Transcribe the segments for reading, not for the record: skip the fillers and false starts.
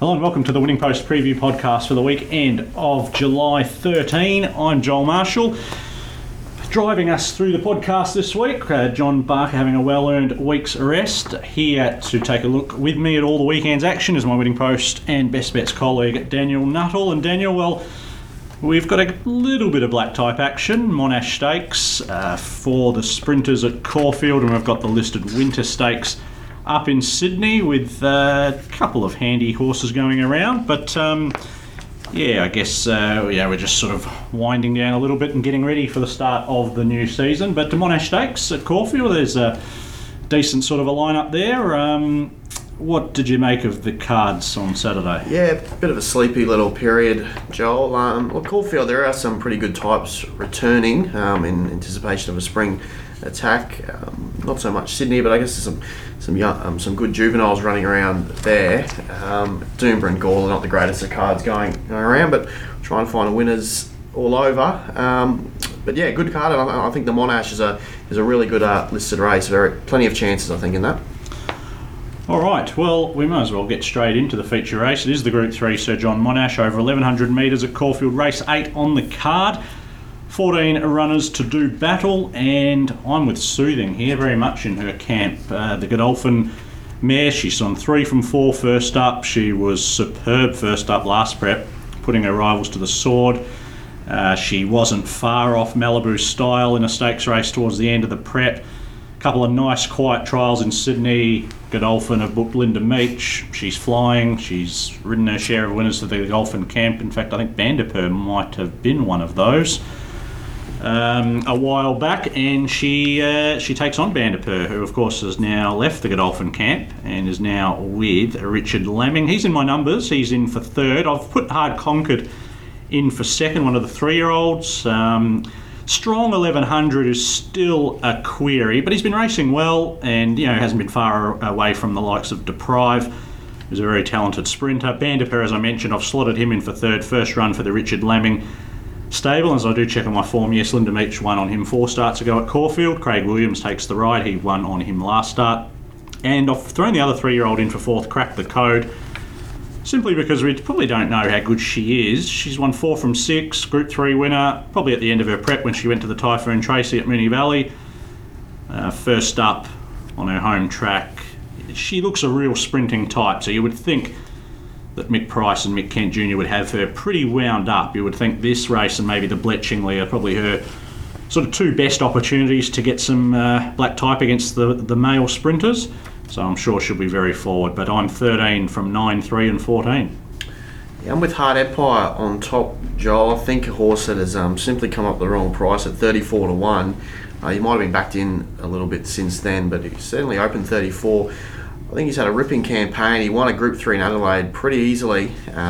Hello and welcome to the Winning Post Preview Podcast for the weekend of July 13. I'm Joel Marshall. Driving us through the podcast this week, John Barker having a well-earned week's rest. Here to take a look with me at all the weekend's action is my Winning Post and Best Bets colleague Daniel Nuttall. And Daniel, well, we've got a little bit of black type action, Monash Stakes for the sprinters at Caulfield, and we've got the listed Winter Stakes up in Sydney with a couple of handy horses going around. But I guess we're just sort of winding down a little bit and getting ready for the start of the new season. But the Monash Stakes at Caulfield, there's a decent sort of a lineup there. What did you make of the cards on Saturday? Yeah, a bit of a sleepy little period, Joel. At Caulfield, there are some pretty good types returning in anticipation of a spring attack. Not so much Sydney, but I guess there's some good juveniles running around there. Doomber and Gawler, not the greatest of cards going around, but trying to find winners all over. But yeah, good card. And I think the Monash is a really good listed race. Plenty of chances, I think, in that. All right, well, we might as well get straight into the feature race. It is the Group 3 Sir John Monash over 1,100 metres at Caulfield, race 8 on the card. 14 runners to do battle, and I'm with Soothing here, very much in her camp. The Godolphin mare, she's on 3 from 4 first up. She was superb first up last prep, putting her rivals to the sword. She wasn't far off Malibu Style in a stakes race towards the end of the prep. Couple of nice quiet trials in Sydney. Godolphin have booked Linda Meach. She's flying. She's ridden her share of winners to the Godolphin camp. In fact, I think Vanderpur might have been one of those a while back, and she takes on Vanderpur, who of course has now left the Godolphin camp and is now with Richard Lambing. He's in my numbers. He's in for third. I've put Hard Conquered in for second, one of the 3-year-olds. Strong 1100 is still a query, but he's been racing well and hasn't been far away from the likes of Deprive, who's a very talented sprinter. Vanderpur, as I mentioned, I've slotted him in for third. First run for the Richard Lambing stable. As I do check on my form, yes, Linda Meach won on him 4 starts ago at Caulfield. Craig Williams takes the ride. He won on him last start. And I've thrown the other 3-year-old in for fourth, Crack the Code, simply because we probably don't know how good she is. She's won 4 from 6, Group 3 winner, probably at the end of her prep when she went to the Typhoon Tracy at Moonee Valley. First up on her home track. She looks a real sprinting type, so you would think that Mick Price and Mick Kent Jr. would have her pretty wound up. You would think this race and maybe the Bletchingley are probably her sort of 2 best opportunities to get some black type against the male sprinters. So I'm sure she'll be very forward. But I'm 13 from 9, 3 and 14. Yeah, I'm with Hard Empire on top, Joel. I think a horse that has simply come up the wrong price at 34 to 1. He might have been backed in a little bit since then, but he certainly opened 34. I think he's had a ripping campaign. He won a Group 3 in Adelaide pretty easily.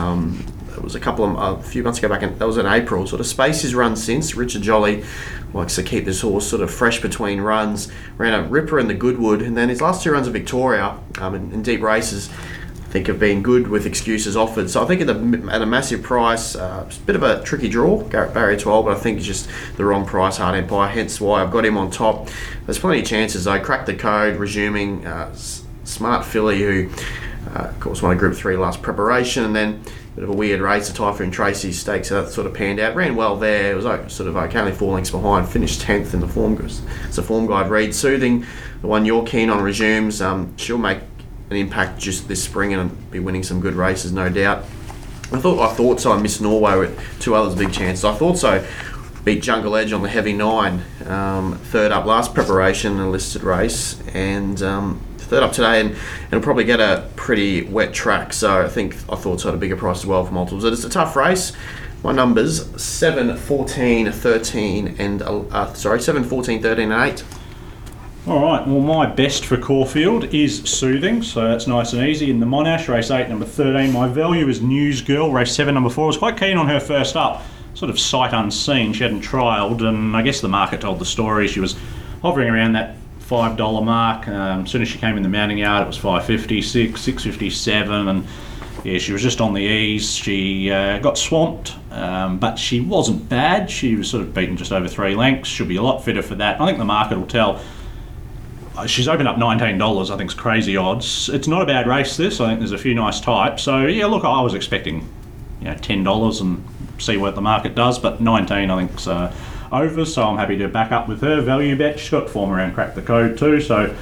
It was a few months ago back, that was in April. Sort of space his run since. Richard Jolly likes to keep this horse sort of fresh between runs. Ran a ripper in the Goodwood, and then his last 2 runs at Victoria in deep races, I think, have been good with excuses offered. So I think at a massive price, it's a bit of a tricky draw, Garrett Barrier 12, but I think it's just the wrong price, Hard Empire, hence why I've got him on top. There's plenty of chances though. Crack the Code, resuming. Smart filly who, of course, won a Group 3 last preparation, and then a bit of a weird race, the Typhoon Tracy Stakes, so that sort of panned out. Ran well there. It was sort of only 4 lengths behind. Finished 10th in the form. It's a form guide read. Soothing, the one you're keen on, resumes. She'll make an impact just this spring and be winning some good races, no doubt. I thought so. I missed Norway with 2 others big chances. I thought so. Beat Jungle Edge on the heavy 9, third up last preparation in a listed race, and third up today, and it'll probably get a pretty wet track. So I thought so at a bigger price as well for multiples. It's a tough race. My numbers 7, 14, 13 and 7, 14, 13 and 8. All right, well, my best for Caulfield is Soothing, so that's nice and easy. In the Monash, race 8, number 13, my value is News Girl, race 7, number 4. I was quite keen on her first up, sort of sight unseen. She hadn't trialled, and I guess the market told the story. She was hovering around that $5 mark. As soon as she came in the mounting yard, it was $5.56, $6.57, and yeah, she was just on the ease. She got swamped, but she wasn't bad. She was sort of beaten just over 3 lengths. She'll be a lot fitter for that. I think the market will tell she's opened up $19. I think it's crazy odds. It's not a bad race, this. I think there's a few nice types. So, yeah, look, I was expecting $10 and see what the market does, but 19 I think's over, so I'm happy to back up with her. Value bet. She's got form around Crack the Code too, so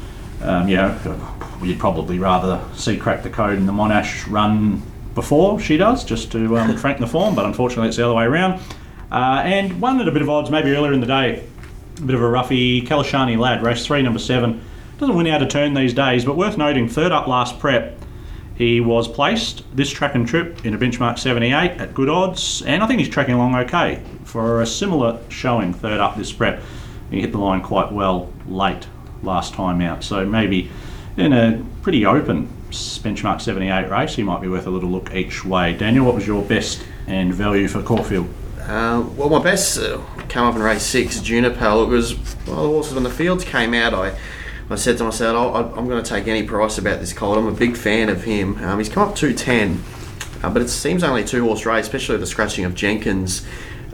you'd probably rather see Crack the Code in the Monash run before she does, just to frank the form, but unfortunately it's the other way around. And one at a bit of odds, maybe earlier in the day, a bit of a roughie, Kalashani Lad, race 3, number 7. Doesn't win out a turn these days, but worth noting, third up last prep. He was placed this track and trip in a benchmark 78 at good odds, and I think he's tracking along okay for a similar showing third up this prep. He hit the line quite well late last time out, so maybe in a pretty open benchmark 78 race, he might be worth a little look each way. Daniel, what was your best and value for Caulfield? Well, my best came up in race 6, Juniper. It was one of the horses when the fields came out. I said to myself, I'm going to take any price about this colt. I'm a big fan of him. He's come up 210, but it seems only a 2-horse race, especially the scratching of Jenkins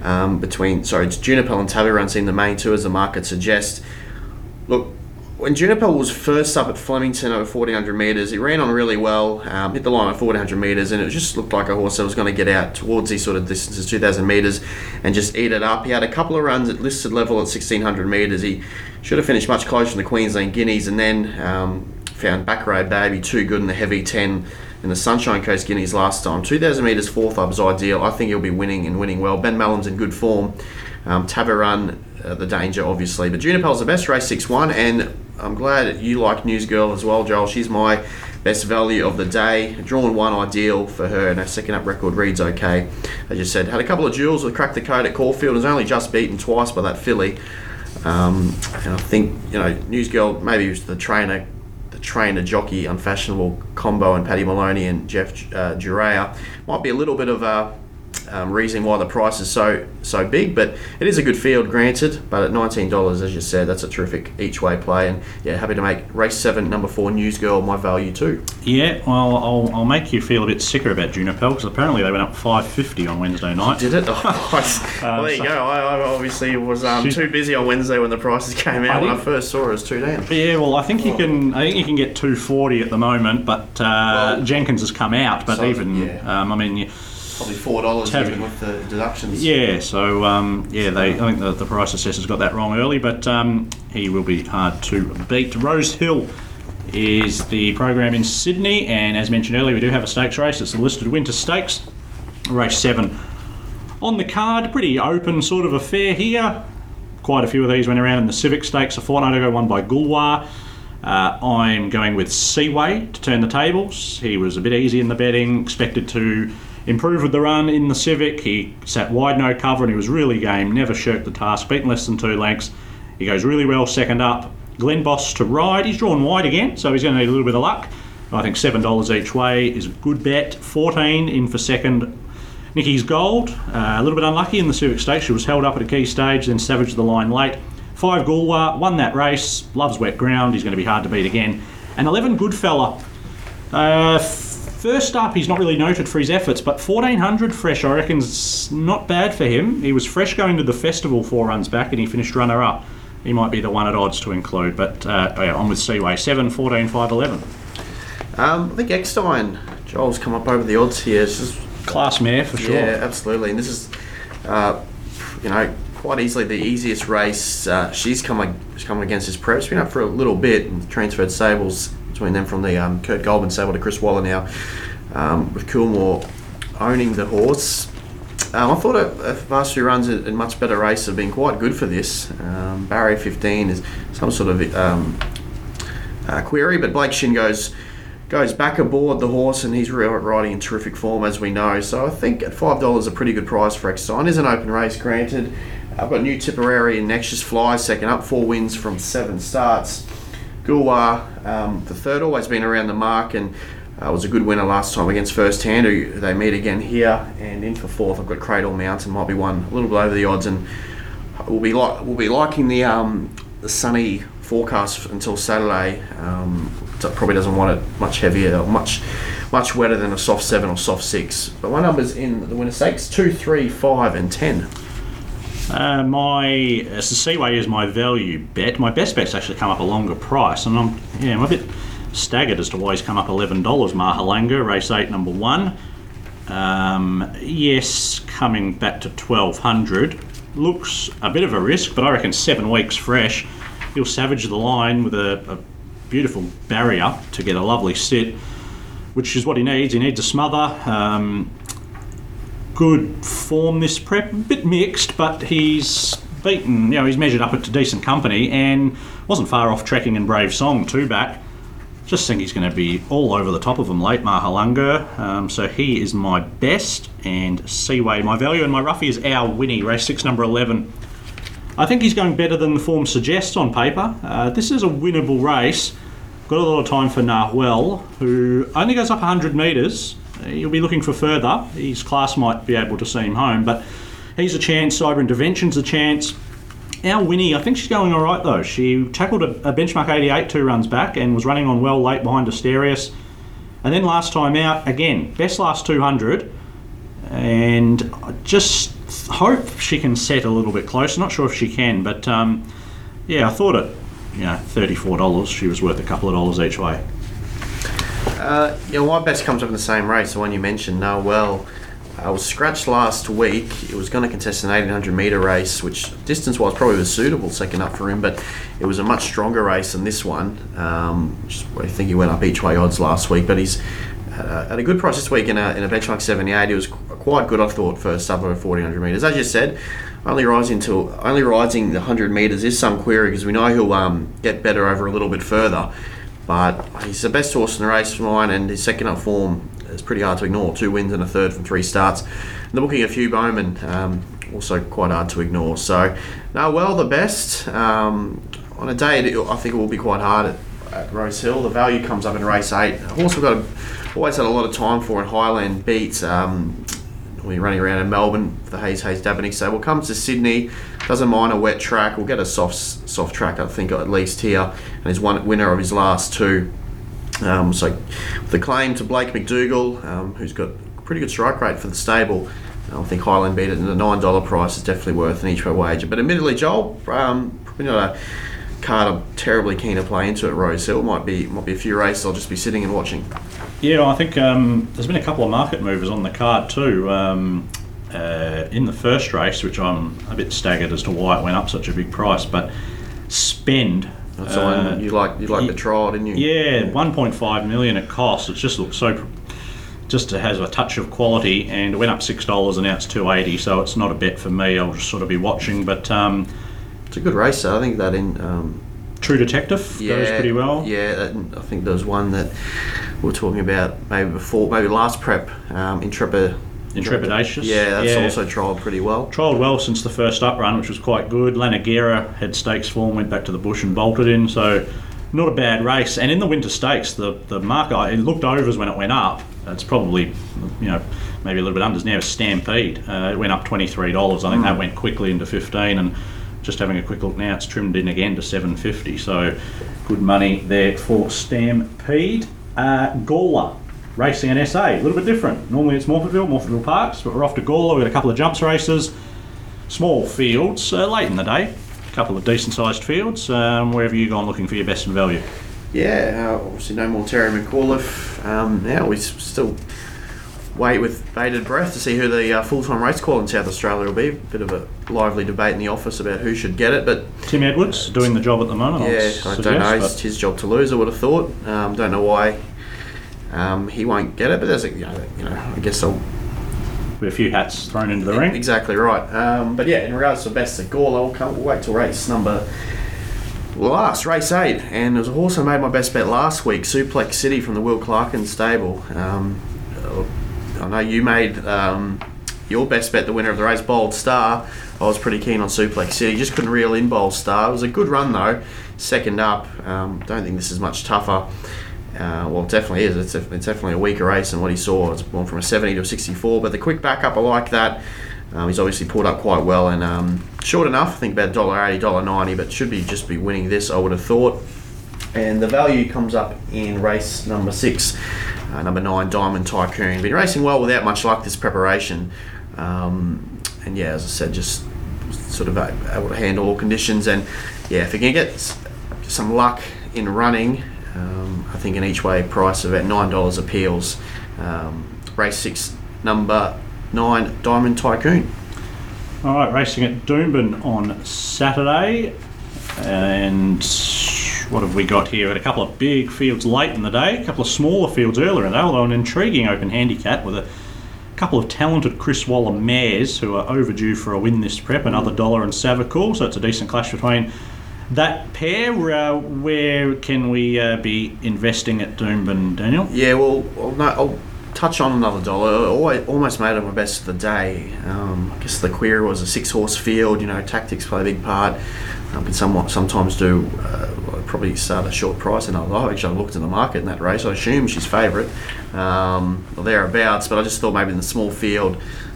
it's Juniper and Tavirun seem the main two, as the market suggests. Look, when Juniper was first up at Flemington over 1,400 metres, he ran on really well, hit the line at 1,400 metres, and it just looked like a horse that was going to get out towards these sort of distances, 2,000 metres, and just eat it up. He had a couple of runs at listed level at 1,600 metres. He should have finished much closer in the Queensland Guineas, and then found Back Road Baby too good in the heavy 10 in the Sunshine Coast Guineas last time. 2,000 metres fourth up is ideal. I think he'll be winning and winning well. Ben Mallon's in good form. Tavirun, the danger obviously, but Juniper's the best, race 6-1, and I'm glad you like News Girl as well, Joel. She's my best value of the day. Drawn 1 ideal for her, and her second up record reads okay. As you said, had a couple of duels with Crack the Code at Caulfield. Was only just beaten twice by that filly, and I think News Girl maybe was the trainer jockey unfashionable combo, and Paddy Maloney and Jeff Durea might be a little bit of a reason why the price is so big, but it is a good field, granted. But at $19, as you said, that's a terrific each way play, and happy to make race 7, number 4, News Girl, my value too. Yeah, well, I'll make you feel a bit sicker about Juniper, because apparently they went up $5.50 on Wednesday night. Did it? Well, there you go. I obviously was too busy on Wednesday when the prices came out. When I first saw it, it was $2 down. Yeah, well, I think you can get $2.40 at the moment, but Jenkins has come out. But probably $4 even with the deductions. Yeah, so I think the price assessor's got that wrong early, but he will be hard to beat. Rose Hill is the program in Sydney, and as mentioned earlier, we do have a stakes race. It's the listed Winter Stakes, race 7 on the card. Pretty open sort of affair here. Quite a few of these went around in the Civic Stakes a fortnight ago, won by Gulwar. I'm going with Seaway to turn the tables. He was a bit easy in the betting, expected to improve with the run in the Civic. He sat wide no cover and he was really game, never shirked the task, beaten less than 2 lengths. He goes really well second up. Glenn Boss to ride. He's drawn wide again, so he's going to need a little bit of luck. I think $7 each way is a good bet. 14 in for second. Nicky's Gold, a little bit unlucky in the Civic Stakes. She was held up at a key stage, then savaged the line late. 5 Gulwar, won that race, loves wet ground, he's going to be hard to beat again. And 11 Goodfella. First up, he's not really noted for his efforts, but 1,400 fresh, I reckon, is not bad for him. He was fresh going to the festival 4 runs back, and he finished runner-up. He might be the one at odds to include, but on with Seaway. 7, 14, 5, 11. I think Eckstein, Joel's come up over the odds here. It's just class mare for sure. Yeah, absolutely. And this is, quite easily the easiest race. She's coming against his prep. She's been up for a little bit and transferred sables between them from the Kurt Goldman sable to Chris Waller now, with Coolmore owning the horse. I thought a last few runs in much better race have been quite good for this. Barrier 15 is some sort of query, but Blake Shin goes back aboard the horse, and he's riding in terrific form, as we know. So I think at $5 a pretty good price for Eckstein. Is an open race, granted. I've got New Tipperary and Nexus Fly second up, 4 wins from 7 starts. Gulwar, the third, always been around the mark, and was a good winner last time against First Hand, who they meet again here. And in for 4th, I've got Cradle Mountain, might be one a little bit over the odds, and we'll be liking the sunny forecast until Saturday. Probably doesn't want it much heavier, much wetter than a soft 7 or soft 6. But my numbers in the Winter Stakes: 2, 3, 5, and 10. The Seaway is my value bet. My best bet's actually come up a longer price, and I'm a bit staggered as to why he's come up $11. Mahalanga, race 8, number 1. Yes, coming back to 1200. Looks a bit of a risk, but I reckon 7 weeks fresh. He'll savage the line with a beautiful barrier to get a lovely sit, which is what he needs. He needs a smother. Good form this prep, a bit mixed, but he's beaten, he's measured up to decent company and wasn't far off Trekking and Brave Song, 2 back. Just think he's going to be all over the top of them late, Mahalanga. So he is my best, and Seaway my value, and my roughie is Our Winnie, race 6, number 11. I think he's going better than the form suggests on paper. This is a winnable race. Got a lot of time for Nahuel, who only goes up 100 metres. He'll be looking for further. His class might be able to see him home, but he's a chance. Cyber Intervention's a chance. Our Winnie, I think she's going all right though. She tackled a benchmark 88 2 runs back and was running on well late behind Asterius. And then last time out, again, best last 200. And I just hope she can set a little bit closer. Not sure if she can, but I thought at $34 she was worth a couple of dollars each way. My best comes up in the same race, the one you mentioned, Noel. I was scratched last week. It was going to contest an 1800 metre race, which distance-wise probably was suitable second up for him, but it was a much stronger race than this one. I think he went up each way odds last week, but he's at a good price this week in a benchmark 78. He was quite good, I thought, for sub over 1400 metres. As you said, only rising the 100 metres is some query because we know he'll get better over a little bit further. But he's the best horse in the race for mine, and his second up form is pretty hard to ignore. 2 wins and a third from 3 starts. And they're booking a few Bowman, also quite hard to ignore. So, the best. On a day, I think it will be quite hard at Rose Hill. The value comes up in race 8. A horse we've always had a lot of time for in Highland Beats. We're running around in Melbourne for the Hayes Daveney Stable. Comes to Sydney, doesn't mind a wet track. We'll get a soft track, I think, at least here. And he's winner of his last 2. So the claim to Blake McDougall, who's got a pretty good strike rate for the stable. I think Highland Beat at the $9 price is definitely worth an each way wager. But admittedly, Joel, probably not a card I'm terribly keen to play into at Rose Hill. Might be a few races I'll just be sitting and watching. Yeah, I think there's been a couple of market movers on the card too. In the first race, which I'm a bit staggered as to why it went up such a big price, but Spend. That's the one you like the trial, didn't you? Yeah, 1.5 million it cost. It just looks just has a touch of quality, and it went up $6 and now it's $2.80. So it's not a bet for me. I'll just sort of be watching, but it's a good race. I think that in. True Detective goes pretty well. Yeah, I think there was one that we were talking about maybe last prep, Intrepidatious. Yeah, that's also trialled pretty well. Trialled well since the first up run, which was quite good. Lanagera had stakes form, went back to the bush and bolted in, so not a bad race. And in the Winter Stakes, the marker, it looked overs when it went up. It's probably, maybe a little bit unders now. Stampede, it went up $23. I think that went quickly into 15, and just having a quick look now, it's trimmed in again to $7.50. So good money there for Stampede. Gawler racing an SA, a little bit different. Normally it's Morphettville Parks, but we're off to Gawler. We've got a couple of jumps races, small fields, late in the day, a couple of decent sized fields. Where have you gone looking for your best and value? Yeah, obviously no more Terry McAuliffe. Now we still wait with bated breath to see who the full-time race call in South Australia will be. A bit of a lively debate in the office about who should get it, but Tim Edwards doing the job at the moment. I don't know. It's his job to lose, I would have thought. Don't know why he won't get it, but there's I guess there'll be a few hats thrown into the ring. Exactly right. But yeah, in regards to best at Gawler, we'll wait till race 8, and there was a horse I made my best bet last week, Suplex City from the Will Clarkin stable. I know you made your best bet, the winner of the race, Bold Star. I was pretty keen on Suplex City. Just couldn't reel in Bold Star. It was a good run though. Second up. Don't think this is much tougher. Well, it definitely is. It's definitely a weaker race than what he saw. It's gone from a 70 to a 64. But the quick backup, I like that. He's obviously pulled up quite well and short enough. I think about $1.80, $1.90, but should just be winning this, I would have thought. And the value comes up in race number 6. Number 9, Diamond Tycoon. Been racing well without much luck this preparation. And yeah, as I said, just sort of able to handle all conditions. And yeah, if you can get some luck in running, I think an each way price of about $9 appeals. Race 6, number 9, Diamond Tycoon. All right, racing at Doomben on Saturday. And what have we got here? We had a couple of big fields late in the day, a couple of smaller fields earlier in the day, although an intriguing open handicap with a couple of talented Chris Waller mares who are overdue for a win this prep, another Dollar and Savakul, so it's a decent clash between that pair. Where can we be investing at Doomben, Daniel? Yeah, well, no, I'll touch on another Dollar. I almost made it my best of the day. I guess the query was a 6-horse field. Tactics play a big part. Can sometimes do probably start a short price. And I looked in the market in that race. I assume she's favourite or thereabouts. But I just thought maybe in the small field,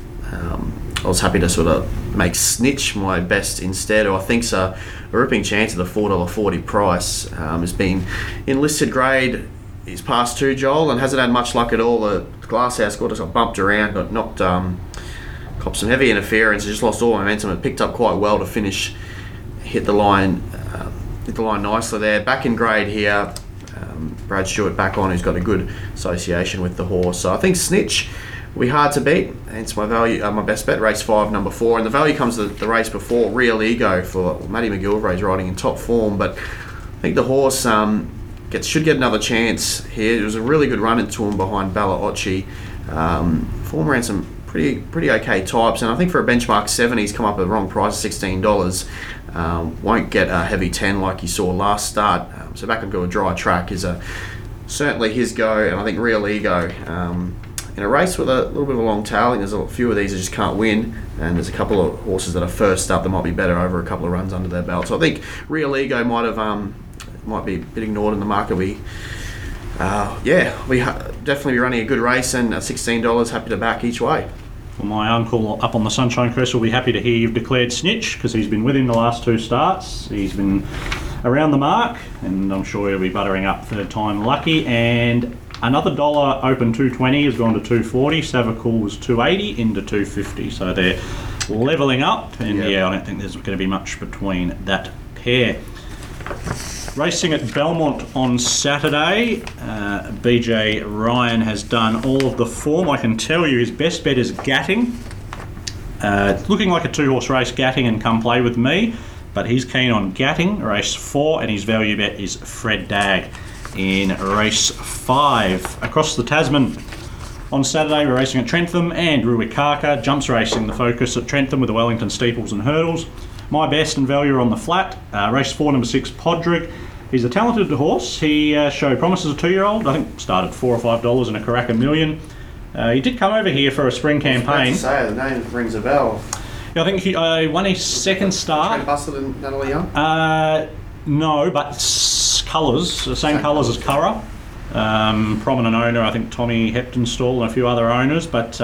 I was happy to sort of make Snitch my best instead. Or I think's a ripping chance of the $4.40 price. Has been enlisted grade. He's past 2, Joel, and hasn't had much luck at all. The Glasshouse got bumped around, got knocked, copped some heavy interference, just lost all momentum. It picked up quite well to finish, hit the line nicely there. Back in grade here, Brad Stewart back on, who's got a good association with the horse. So I think Snitch will be hard to beat. Hence my value, my best bet, race 5, number 4. And the value comes to the race before, Real Ego for Matty McGilvray, riding in top form. But I think the horse should get another chance here. It was a really good run into him behind Bala Ochi. Form around some pretty okay types, and I think for a benchmark 7, he's come up at the wrong price, $16. Won't get a heavy 10 like you saw last start. So back onto a dry track is certainly his go, and I think Real Ego in a race with a little bit of a long tail. I think there's a few of these that just can't win, and there's a couple of horses that are first up that might be better over a couple of runs under their belt. So I think Real Ego might be a bit ignored in the market. We definitely be running a good race, and at $16, happy to back each way. Well, my uncle up on the Sunshine Crest will be happy to hear you've declared Snitch, because he's been with him the last 2 starts. He's been around the mark, and I'm sure he'll be buttering up third time lucky. And another Dollar open 220 has gone to 240. Savakul was 280 into 250, so they're levelling up. And I don't think there's going to be much between that pair. Racing at Belmont on Saturday, BJ Ryan has done all of the form. I can tell you his best bet is Gatting. It's looking like a 2-horse race, Gatting and Come Play With Me, but he's keen on Gatting, race 4, and his value bet is Fred Dagg in race 5. Across the Tasman on Saturday, we're racing at Trentham, and Ruakaka jumps racing the focus at Trentham with the Wellington Steeples and Hurdles. My best and value are on the flat. Race 4, number 6, Podrick. He's a talented horse. He showed promise as a 2-year-old. I think started $4 or $5 in a Karaka Million. He did come over here for a spring campaign. I was about to say, the name rings a bell. I think he won his second start. Trent Busted and Natalie Young? No, but colours, the same colours as Curragh. Prominent owner, I think Tommy Heptonstall and a few other owners, but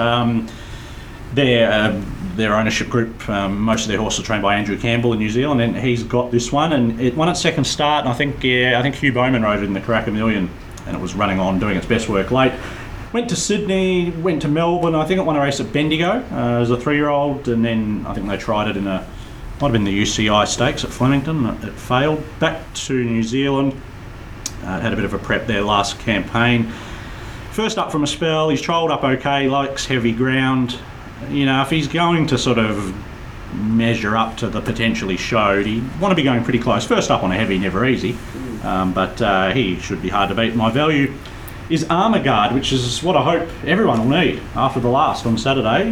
their ownership group, most of their horses are trained by Andrew Campbell in New Zealand, and he's got this one, and it won its second start, and I think Hugh Bowman rode it in the Karaka Million, and it was running on, doing its best work late. Went to Sydney, went to Melbourne. I think it won a race at Bendigo as a 3-year-old, and then I think they tried it in might have been the UCI Stakes at Flemington. It failed. Back to New Zealand. Had a bit of a prep there last campaign. First up from a spell, he's trialled up okay, likes heavy ground. If he's going to sort of measure up to the potential he showed, he'd want to be going pretty close. First up on a heavy, never easy, but he should be hard to beat. My value is Armour Guard, which is what I hope everyone will need after the last on Saturday.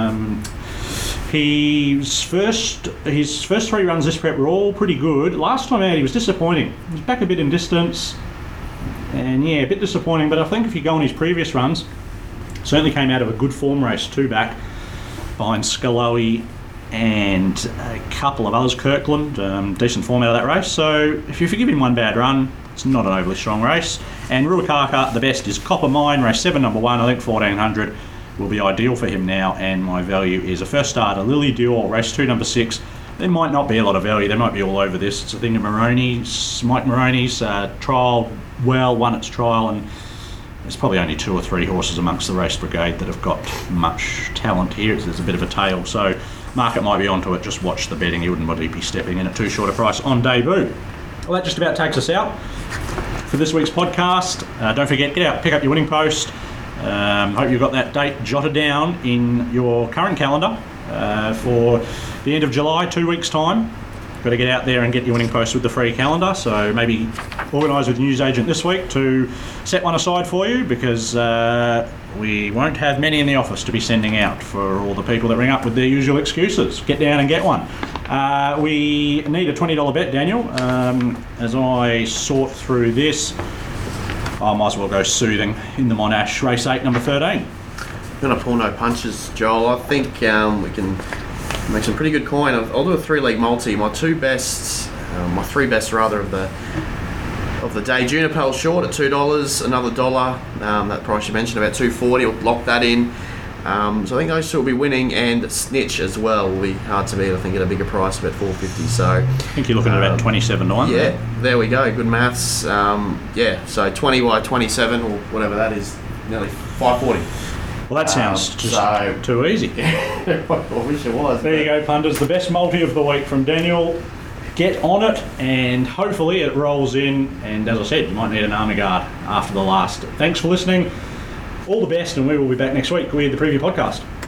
His first 3 runs this prep were all pretty good. Last time out he was disappointing. He was back a bit in distance, and a bit disappointing, but I think if you go on his previous runs, certainly came out of a good form race, 2 back, behind Scaloi and a couple of others, Kirkland, decent form out of that race. So if you forgive him one bad run, it's not an overly strong race. And Ruakaka, the best is Copper Mine, race 7, number 1, I think 1400 will be ideal for him now, and my value is a first starter, Lily Dior, race 2, number 6. There might not be a lot of value, they might be all over this. It's a thing of Mike Moroney's trial well, won its trial, and there's probably only 2 or 3 horses amongst the race brigade that have got much talent here. There's a bit of a tail, so market might be onto it. Just watch the betting. You wouldn't want to be stepping in at too short a price on debut. Well, that just about takes us out for this week's podcast. Don't forget, get out, pick up your winning post. Hope you've got that date jotted down in your current calendar for the end of July, 2 weeks' time. Got to get out there and get your winning post with the free calendar. So maybe organise with the newsagent this week to set one aside for you, because we won't have many in the office to be sending out for all the people that ring up with their usual excuses. Get down and get one. We need a $20 bet, Daniel. As I sort through this, I might as well go soothing in the Monash Race 8, number 13. I'm going to pull no punches, Joel. I think we can make some pretty good coin. I'll do a 3-leg multi. My three best of the day. Juniper short at $2, another $1. That price you mentioned, about $2.40. We'll lock that in. So I think those two will be winning, and Snitch as well will be hard to beat. I think at a bigger price, about $4.50. So I think you're looking at about 27 to 1. Yeah, there we go. Good maths. So 20 by 27 or whatever that is, nearly $5.40. Well, that sounds just too easy. I wish it was. There you go, punters. The best multi of the week from Daniel. Get on it, and hopefully it rolls in. And as I said, you might need an army guard after the last. Thanks for listening. All the best, and we will be back next week with the preview podcast.